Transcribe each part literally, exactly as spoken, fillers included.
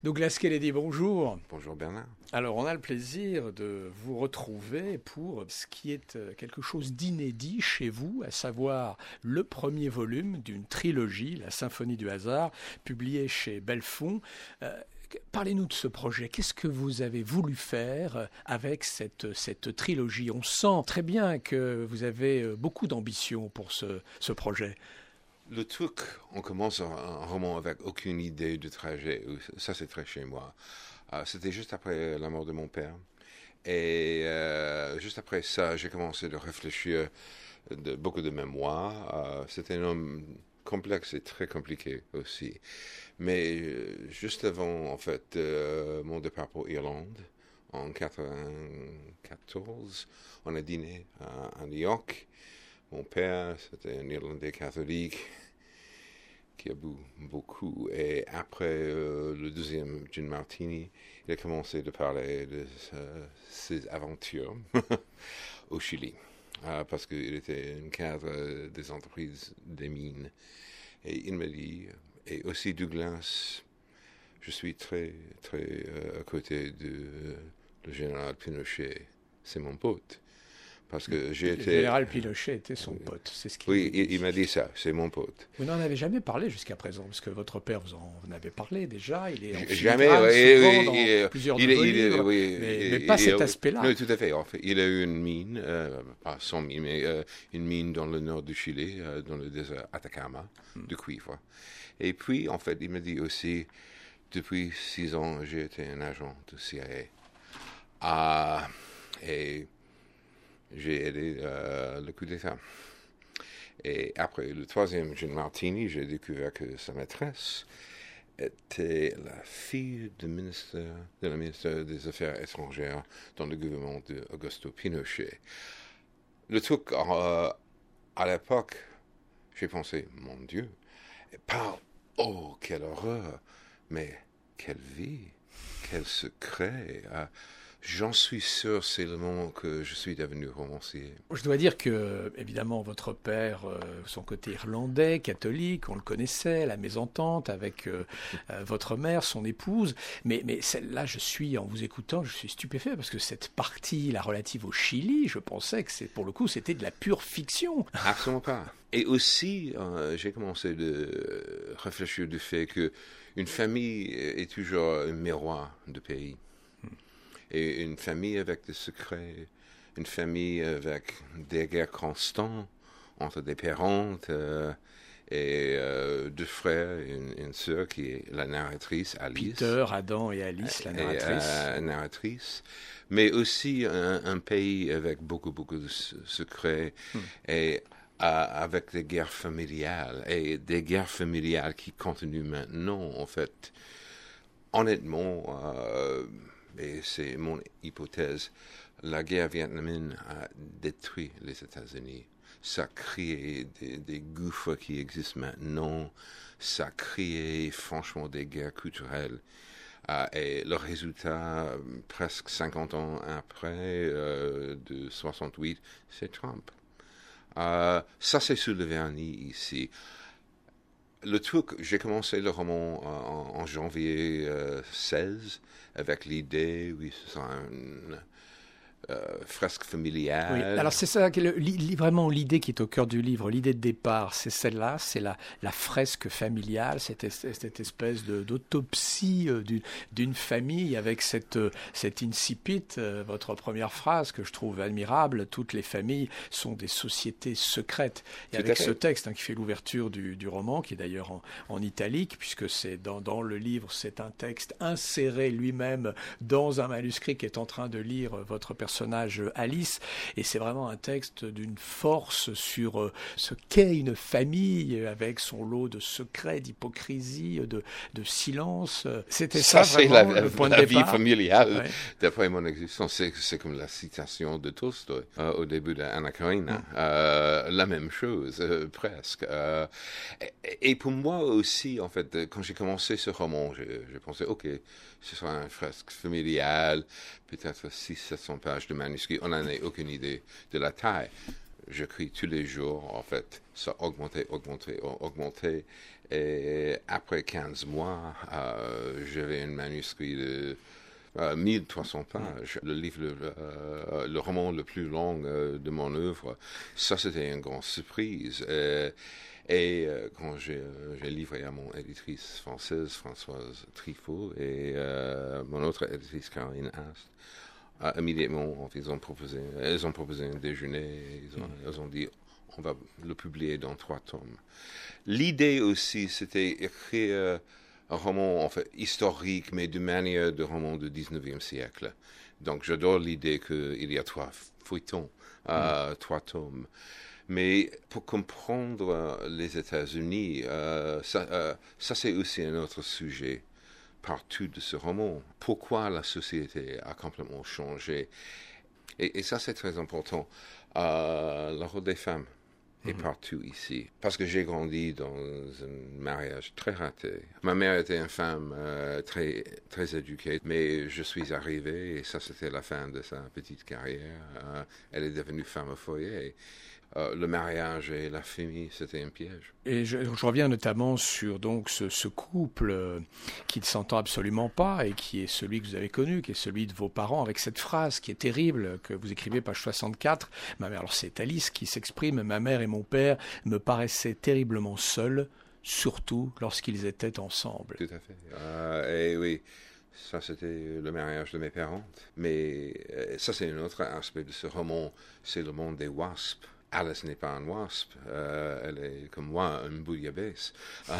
Douglas Kennedy, bonjour. Bonjour Bernard. Alors, on a le plaisir de vous retrouver pour ce qui est quelque chose d'inédit chez vous, à savoir le premier volume d'une trilogie, La Symphonie du hasard, publiée chez Belfond. Euh, Parlez-nous de ce projet. Qu'est-ce que vous avez voulu faire avec cette, cette trilogie? On sent très bien que vous avez beaucoup d'ambition pour ce, ce projet. Le truc, on commence un, un roman avec aucune idée de trajet. Ça, c'est très chez moi. Euh, c'était juste après la mort de mon père. Et euh, juste après ça, j'ai commencé à réfléchir de beaucoup de mémoires. Euh, c'était un homme complexe et très compliqué aussi. Mais euh, juste avant, en fait, euh, mon départ pour Irlande, en quatre-vingt-quatorze, on a dîné à, à New York. Mon père, c'était un Irlandais catholique qui a bu beaucoup. Et après euh, le deuxième gin martini, il a commencé de parler de euh, ses aventures au Chili. Euh, parce qu'il était un cadre des entreprises des mines. Et il m'a dit, et aussi Douglas, je suis très, très euh, à côté de euh, le général Pinochet. C'est mon pote. Parce que j'ai le été... général Pinochet était son pote, c'est ce qu'il Oui, il, il m'a dit ça, c'est mon pote. Vous n'en avez jamais parlé jusqu'à présent, parce que votre père vous en vous en avez parlé déjà, il est en Jamais, filigrane, oui, souvent oui, dans il, plusieurs il, de vos il, livres, oui, mais, il, mais pas il, cet il, aspect-là. Oui, tout à fait. En fait, il a eu une mine, euh, pas son mine, mais euh, une mine dans le nord du Chili, euh, dans le désert Atacama, hmm. de cuivre. Et puis, en fait, il m'a dit aussi, depuis six ans, j'ai été un agent de C I A. Uh, et j'ai aidé euh, le coup d'État. Et après le troisième gin martini, j'ai découvert que sa maîtresse était la fille du ministre, de la ministre des Affaires étrangères dans le gouvernement d'Augusto Pinochet. Le truc, euh, à l'époque, j'ai pensé, mon Dieu, pas, oh, quelle horreur, mais quelle vie, quel secret. Euh, J'en suis sûr, c'est le moment que je suis devenu romancier. Je dois dire que, évidemment, votre père, euh, son côté irlandais, catholique, on le connaissait, la mésentente avec euh, euh, votre mère, son épouse. Mais, mais celle-là, je suis, en vous écoutant, je suis stupéfait parce que cette partie, la relative au Chili, je pensais que c'est, pour le coup, c'était de la pure fiction. Absolument pas. Et aussi, euh, j'ai commencé de réfléchir du fait que une famille est toujours un miroir de pays. Et une famille avec des secrets, une famille avec des guerres constantes entre des parentes euh, et euh, deux frères et une, une sœur qui est la narratrice, Alice. Peter, Adam et Alice, la narratrice. Et, euh, narratrice. Mais aussi un, un pays avec beaucoup, beaucoup de secrets hmm. et euh, avec des guerres familiales. Et des guerres familiales qui continuent maintenant, en fait. Honnêtement... Euh, et c'est mon hypothèse, la guerre vietnamienne a détruit les États-Unis. Ça a créé des, des gouffres qui existent maintenant. Ça a créé franchement des guerres culturelles. Euh, et le résultat, presque cinquante ans après, euh, de soixante-huit, c'est Trump. Euh, ça, c'est sous le vernis ici. Le truc, j'ai commencé le roman en, en janvier euh, seize avec l'idée, oui, ce sera une euh, fresque familiale. Oui, alors c'est ça, le, li, vraiment l'idée qui est au cœur du livre, l'idée de départ, c'est celle-là, c'est la, la fresque familiale, cette, cette espèce de, d'autopsie euh, d'une, d'une famille avec cette, cette incipit, euh, votre première phrase que je trouve admirable, toutes les familles sont des sociétés secrètes. Et Tout avec ce texte hein, qui fait l'ouverture du, du roman, qui est d'ailleurs en, en italique, puisque c'est dans, dans le livre, c'est un texte inséré lui-même dans un manuscrit qui est en train de lire votre personnage personnage Alice, et c'est vraiment un texte d'une force sur euh, ce qu'est une famille avec son lot de secrets, d'hypocrisie, de, de silence. C'était ça, ça vraiment, c'est la, le point la de vie départ. familiale, ouais. D'après mon existence. C'est, c'est comme la citation de Tolstoï euh, au début d'Anna Karenina. Mm. Euh, la même chose, euh, presque. Euh, et, et pour moi aussi, en fait, quand j'ai commencé ce roman, j'ai, j'ai pensé, OK, ce sera un fresque familial, peut-être six cents à sept cents pages de manuscrit. On n'en a aucune idée de la taille. j'écris tous les jours, en fait. Ça a augmenté, augmenté, augmenté. Et après quinze mois, euh, j'avais un manuscrit de euh, mille trois cents pages. Le livre, le, euh, le roman le plus long euh, de mon œuvre. Ça, c'était une grande surprise. Et, et euh, quand j'ai, j'ai livré à mon éditrice française, Françoise Trifot, et euh, mon autre éditrice, Caroline Ast, euh, immédiatement, ils ont proposé, elles ont proposé un déjeuner. Ils ont, mm. elles ont dit, on va le publier dans trois tomes. L'idée aussi, c'était écrire un roman en fait, historique, mais de manière de roman du dix-neuvième siècle. Donc, j'adore l'idée qu'il y a trois feuilletons, euh, mm. trois tomes. Mais pour comprendre les États-Unis, euh, ça, euh, ça c'est aussi un autre sujet partout de ce roman. Pourquoi la société a complètement changé. Et, et ça, c'est très important. Euh, le rôle des femmes est mm-hmm. partout ici. Parce que j'ai grandi dans un mariage très raté. Ma mère était une femme euh, très, très éduquée, mais je suis arrivé, et ça, c'était la fin de sa petite carrière. Euh, elle est devenue femme au foyer. Euh, le mariage et la famille, c'était un piège. Et je, je reviens notamment sur donc ce, ce couple euh, qui ne s'entend absolument pas et qui est celui que vous avez connu, qui est celui de vos parents, avec cette phrase qui est terrible que vous écrivez page soixante-quatre. Ma mère, alors c'est Alice qui s'exprime. Ma mère et mon père me paraissaient terriblement seuls, surtout lorsqu'ils étaient ensemble. Tout à fait. Euh, et oui. Ça, c'était le mariage de mes parents. Mais euh, ça, c'est un autre aspect de ce roman. C'est le monde des wasps. Alice n'est pas un wasp, euh, elle est comme moi, une bouillabaisse.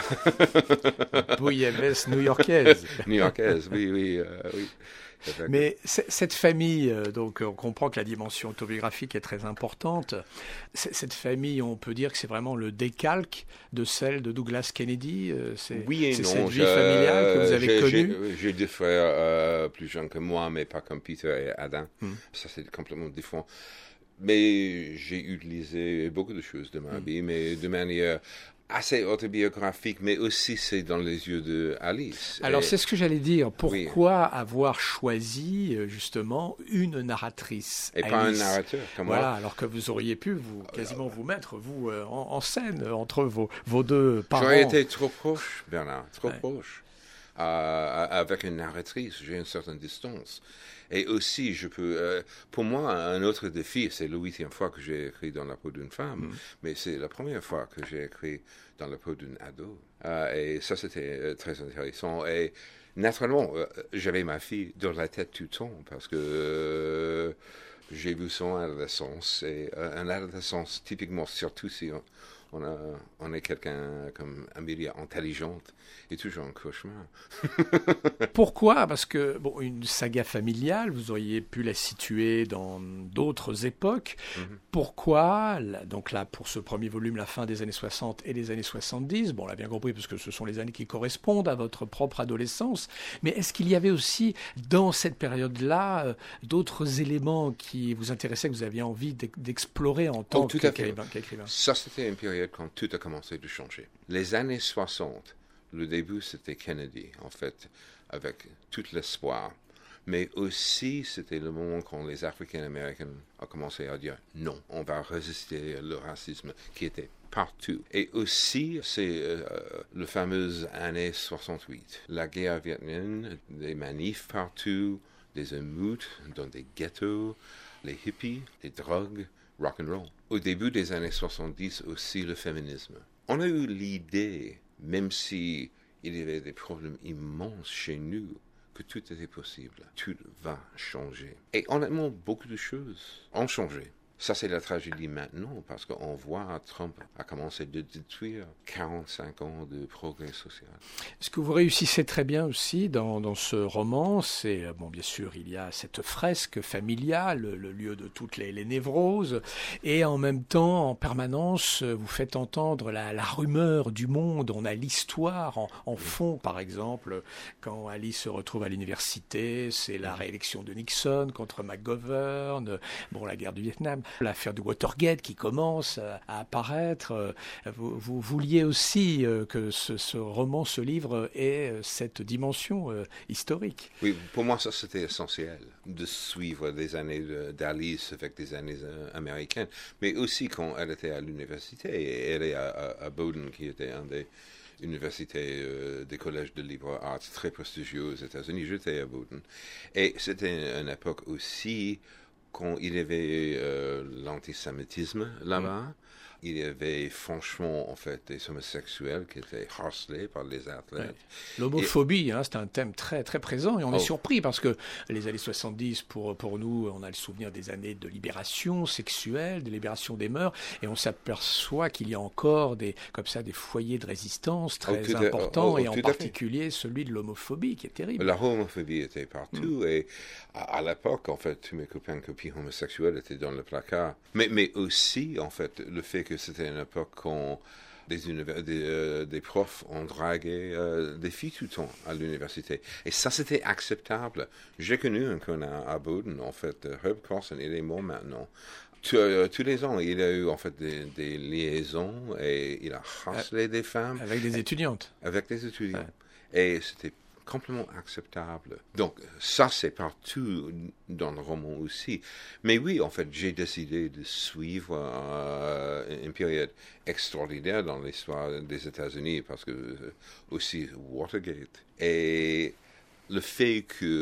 Bouillabaisse new-yorkaise. New-yorkaise, oui, oui, euh, oui. Mais cette famille, donc on comprend que la dimension autobiographique est très importante. Cette famille, on peut dire que c'est vraiment le décalque de celle de Douglas Kennedy. C'est, oui et c'est non. cette vie familiale que vous avez j'ai, connue. J'ai, j'ai deux frères euh, plus jeunes que moi, mais pas comme Peter et Adam. Hmm. Ça, c'est complètement différent. Mais j'ai utilisé beaucoup de choses de ma vie, mais de manière assez autobiographique, mais aussi c'est dans les yeux de Alice. Alors et... c'est ce que j'allais dire. Pourquoi oui. avoir choisi justement une narratrice et Alice, pas un narrateur comme voilà, moi. Alors que vous auriez pu vous quasiment vous mettre vous en, en scène entre vos, vos deux parents. J'aurais été trop proche, Bernard, trop ouais. proche. Euh, avec une narratrice, j'ai une certaine distance. Et aussi, je peux, euh, pour moi, un autre défi, c'est la huitième fois que j'ai écrit dans la peau d'une femme, mm. mais c'est la première fois que j'ai écrit dans la peau d'une ado. Euh, et ça, c'était euh, très intéressant. Et naturellement, euh, j'avais ma fille dans la tête tout le temps, parce que euh, j'ai vu son adolescence. Et euh, une adolescence, typiquement, surtout si on, on, a, on est quelqu'un comme Amélia, intelligente, est toujours un cauchemar. Pourquoi ? Parce que, bon, une saga familiale, vous auriez pu la situer dans d'autres époques. Mm-hmm. Pourquoi ? Donc là, pour ce premier volume, la fin des années soixante et les années soixante-dix, bon, on l'a bien compris, parce que ce sont les années qui correspondent à votre propre adolescence. Mais est-ce qu'il y avait aussi, dans cette période-là, euh, d'autres éléments qui vous intéressaient, que vous aviez envie d'explorer en tant oh, qu'écrivain ? Ça, c'était une période quand tout a commencé de changer. Les années soixante, le début, c'était Kennedy, en fait, avec tout l'espoir. Mais aussi, c'était le moment quand les Africains-Américains ont commencé à dire non, on va résister au racisme qui était partout. Et aussi, c'est euh, le fameux année soixante-huit. La guerre vietnamienne, des manifs partout, des émeutes dans des ghettos, les hippies, les drogues, rock and roll. Au début des années soixante-dix aussi, le féminisme. On a eu l'idée, même si il y avait des problèmes immenses chez nous, que tout était possible. Tout va changer. Et honnêtement, beaucoup de choses ont changé. Ça, c'est la tragédie maintenant, parce qu'on voit Trump a commencé de détruire quarante-cinq ans de progrès social. Ce que vous réussissez très bien aussi dans, dans ce roman, c'est, bon, bien sûr, il y a cette fresque familiale, le lieu de toutes les, les névroses, et en même temps, en permanence, vous faites entendre la, la rumeur du monde. On a l'histoire en, en fond, par exemple, quand Alice se retrouve à l'université, c'est la réélection de Nixon contre McGovern, bon, la guerre du Vietnam. l'affaire du Watergate qui commence à, à apparaître. Vous, vous vouliez aussi euh, que ce, ce roman, ce livre ait cette dimension euh, historique. Oui, pour moi, ça c'était essentiel de suivre des années d'Alice avec des années euh, américaines, mais aussi quand elle était à l'université, et elle est à, à, à Bowdoin, qui était un des universités, euh, des collèges de libre arts très prestigieux aux États-Unis. J'étais à Bowdoin. Et c'était une époque aussi quand il y avait euh, l'antisémitisme là-bas. Mm. Il y avait franchement, en fait, des homosexuels qui étaient harcelés par les athlètes. Oui. L'homophobie, et... hein, c'est un thème très, très présent et on oh. est surpris parce que les années soixante-dix, pour, pour nous, on a le souvenir des années de libération sexuelle, de libération des mœurs, et on s'aperçoit qu'il y a encore des, comme ça, des foyers de résistance très oh, importants, oh, oh, et en particulier celui de l'homophobie qui est terrible. La homophobie était partout mm. et à, à l'époque, en fait, tous mes copains et copines homosexuels étaient dans le placard. Mais, mais aussi, en fait, le fait que c'était une époque quand des, univers, des, euh, des profs ont dragué euh, des filles tout le temps à l'université. Et ça, c'était acceptable. J'ai connu un con à, à Bowdoin, en fait, Herb Carson, il est mort maintenant. Tous, euh, tous les ans, il a eu en fait des, des liaisons et il a harcelé euh, des femmes. Avec des étudiantes. Avec des étudiants. Ouais. Et c'était complètement acceptable. Donc, ça, c'est partout dans le roman aussi. Mais oui, en fait, j'ai décidé de suivre euh, une période extraordinaire dans l'histoire des États-Unis parce que euh, aussi Watergate. Et le fait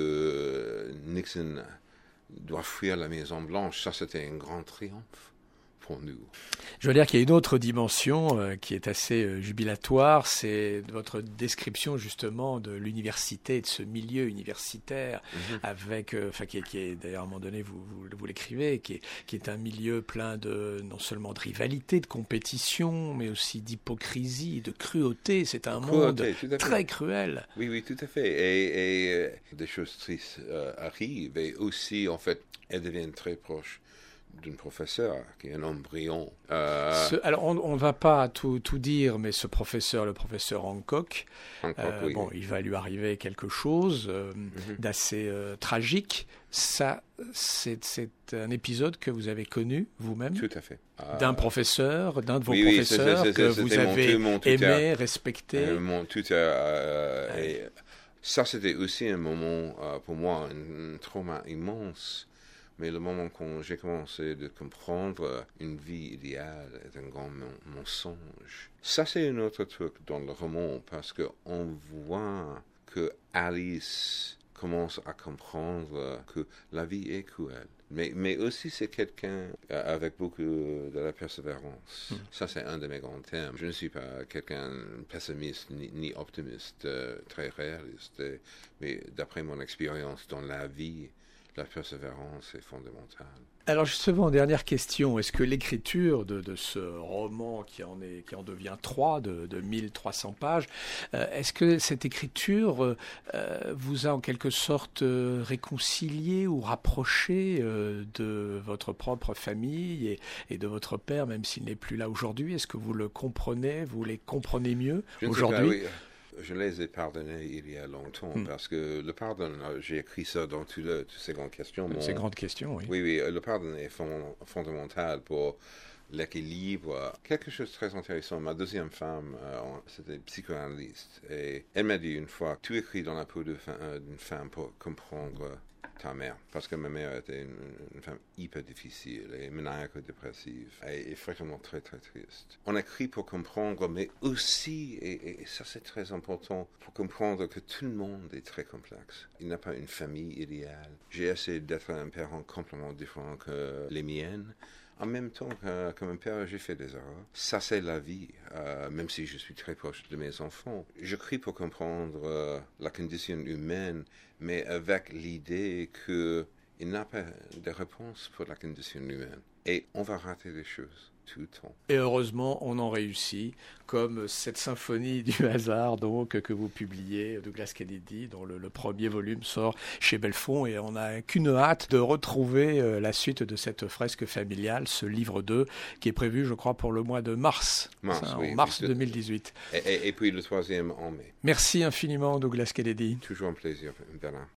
que Nixon doit fuir la Maison-Blanche, ça, c'était un grand triomphe pour nous. Je veux dire qu'il y a une autre dimension euh, qui est assez euh, jubilatoire, c'est votre description justement de l'université, de ce milieu universitaire, mm-hmm. avec, euh, enfin qui, qui est d'ailleurs à un moment donné vous, vous, vous l'écrivez, qui est, qui est un milieu plein de non seulement de rivalité, de compétition, mais aussi d'hypocrisie, de cruauté. C'est un cruauté, monde très cruel. Oui, oui, tout à fait. Et, et euh, des choses tristes euh, arrivent et aussi en fait elles deviennent très proches d'un professeur qui est un homme brillant. Euh... Ce, alors, on ne va pas tout, tout dire, mais ce professeur, le professeur Hancock, Hancock euh, oui. bon, il va lui arriver quelque chose euh, mm-hmm. d'assez euh, tragique. Ça, c'est, c'est un épisode que vous avez connu vous-même. Tout à fait. Euh... D'un professeur, d'un de vos oui, professeurs oui, c'est, c'est, que c'est, vous mon, avez mon aimé, tuteur, respecté. Euh, mon tuteur. Euh, ouais. Et ça, c'était aussi un moment, euh, pour moi, un, un trauma immense. Mais le moment où j'ai commencé de comprendre une vie idéale est un grand mensonge. Ça, c'est un autre truc dans le roman, parce qu'on voit que Alice commence à comprendre que la vie est cruelle. Mais, mais aussi, c'est quelqu'un avec beaucoup de la persévérance. Mm. Ça, c'est un de mes grands thèmes. Je ne suis pas quelqu'un pessimiste ni, ni optimiste, euh, très réaliste. Mais d'après mon expérience dans la vie, la persévérance est fondamentale. Alors justement, dernière question, est-ce que l'écriture de, de ce roman qui en, est, qui en devient trois, de, de mille trois cents pages, euh, est-ce que cette écriture euh, vous a en quelque sorte euh, réconcilié ou rapproché euh, de votre propre famille et, et de votre père, même s'il n'est plus là aujourd'hui? Est-ce que vous le comprenez, vous les comprenez mieux Je aujourd'hui? ne sais pas, oui. Je les ai pardonnés il y a longtemps, mm. parce que le pardon, j'ai écrit ça dans toutes ces grandes questions. Mon... Ces grandes questions, oui. Oui, oui, le pardon est fond, fondamental pour l'équilibre. Quelque chose de très intéressant, ma deuxième femme, euh, c'était psychanalyste, et elle m'a dit une fois, tu écris dans la peau d'une femme pour comprendre ta mère, parce que ma mère était une, une femme hyper difficile et maniaco-dépressive et, et fréquemment très très triste. On écrit pour comprendre, mais aussi, et, et ça c'est très important, pour comprendre que tout le monde est très complexe. Il n'y a pas une famille idéale. J'ai essayé d'être un parent complètement différent que les miennes. En même temps que, comme un père, j'ai fait des erreurs. Ça, c'est la vie, euh, même si je suis très proche de mes enfants. J'écris pour comprendre euh, la condition humaine, mais avec l'idée qu'il n'y a pas de réponse pour la condition humaine. Et on va rater des choses tout le temps. Et heureusement, on en réussit, comme cette symphonie du hasard donc, que vous publiez, Douglas Kennedy, dont le, le premier volume sort chez Belfond, et on n'a qu'une hâte de retrouver euh, la suite de cette fresque familiale, ce livre deux, qui est prévu, je crois, pour le mois de mars, mars ça, oui, en mars oui, deux mille dix-huit. Et, et, et puis le troisième en mai. Merci infiniment, Douglas Kennedy. Toujours un plaisir, Bernard.